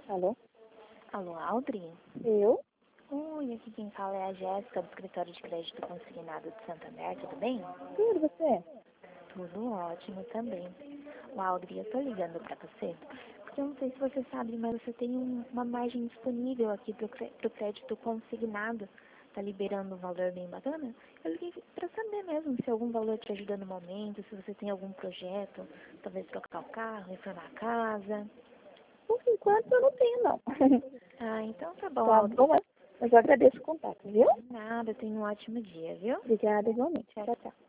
Alô? Alô, Aldri? Eu? Oi, aqui quem fala é a Jéssica, do escritório de crédito consignado de Santander, tudo bem? Tudo, você? Tudo ótimo também. O Aldri, eu tô ligando pra você, porque eu não sei se você sabe, mas você tem uma margem disponível aqui pro crédito consignado. Tá liberando um valor bem bacana. Eu liguei pra saber mesmo se algum valor te ajuda no momento, se você tem algum projeto, talvez trocar o carro, reformar a casa. Por enquanto eu não tenho, não. Ah, então tá bom, Tá Aldri. bom, mas eu agradeço o contato, viu? Nada, tenha um ótimo dia, viu? Obrigada igualmente. Tchau, Tchau, tchau.